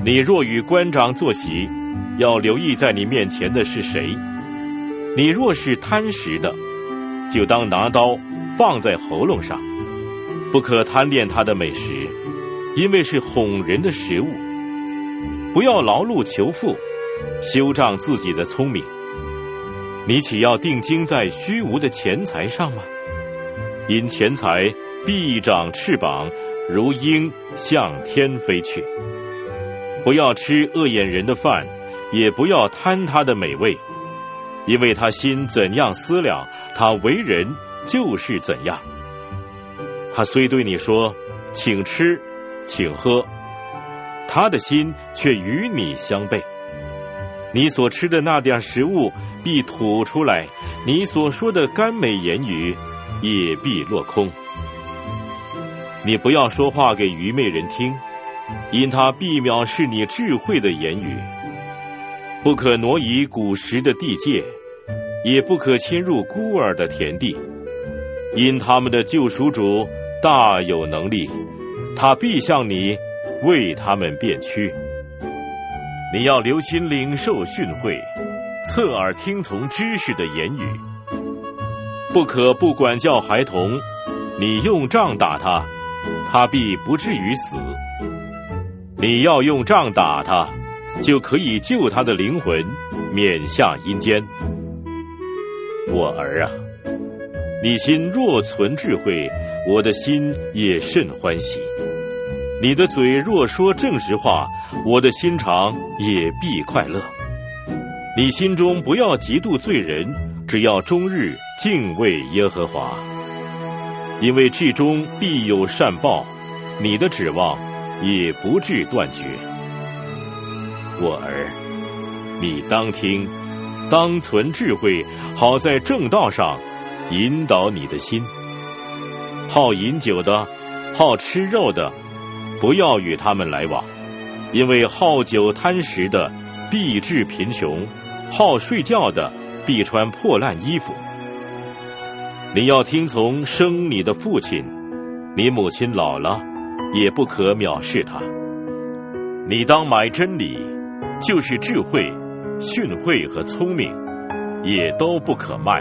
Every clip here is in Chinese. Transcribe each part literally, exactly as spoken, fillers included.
你若与官长坐席，要留意在你面前的是谁。你若是贪食的，就当拿刀放在喉咙上，不可贪恋他的美食，因为是哄人的食物。不要劳碌求富，修仗自己的聪明。你岂要定睛在虚无的钱财上吗？因钱财必长翅膀，如鹰向天飞去。不要吃恶眼人的饭，也不要贪他的美味，因为他心怎样思量，他为人就是怎样。他虽对你说请吃请喝，他的心却与你相悖。你所吃的那点食物必吐出来，你所说的甘美言语也必落空。你不要说话给愚昧人听，因他必藐视你智慧的言语。不可挪移古时的地界，也不可侵入孤儿的田地，因他们的救赎主大有能力，他必向你为他们变屈。你要留心领受训诲，侧耳听从知识的言语。不可不管教孩童，你用杖打他，他必不至于死。你要用杖打他，就可以救他的灵魂免下阴间。我儿啊，你心若存智慧，我的心也甚欢喜。你的嘴若说正实话，我的心肠也必快乐。你心中不要嫉妒罪人，只要终日敬畏耶和华，因为至终必有善报，你的指望也不致断绝。我儿，你当听，当存智慧，好在正道上引导你的心。好饮酒的，好吃肉的，不要与他们来往，因为好酒贪食的必致贫穷，好睡觉的必穿破烂衣服。你要听从生你的父亲，你母亲老了，也不可藐视他。你当买真理，就是智慧、训诲和聪明，也都不可卖。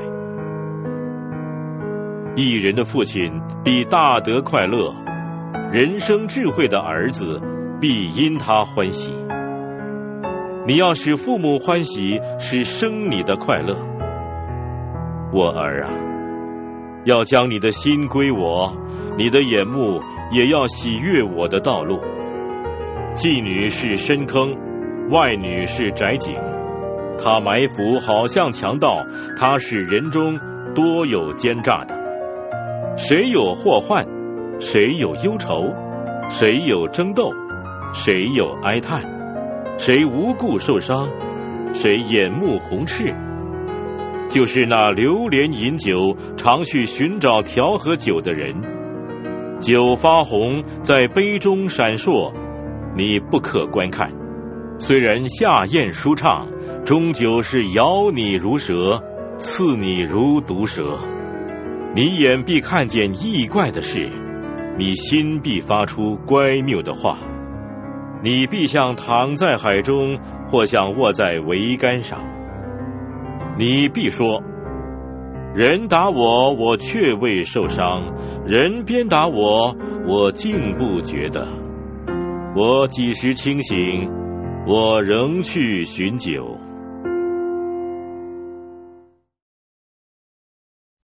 一人的父亲必大得快乐，人生智慧的儿子必因他欢喜。你要使父母欢喜，是生你的快乐。我儿啊，要将你的心归我，你的眼目也要喜悦我的道路。妓女是深坑，外女是窄井，她埋伏好像强盗，她是人中多有奸诈的。谁有祸患，谁有忧愁，谁有争斗，谁有哀叹，谁无故受伤，谁眼目红赤，就是那流连饮酒，常去寻找调和酒的人。酒发红，在杯中闪烁，你不可观看。虽然下咽舒畅，终究是咬你如蛇，刺你如毒蛇。你眼必看见异怪的事，你心必发出乖谬的话。你必像躺在海中，或像卧在桅杆上。你必说，人打我，我却未受伤；人鞭打我，我竟不觉得。我几时清醒，我仍去寻酒。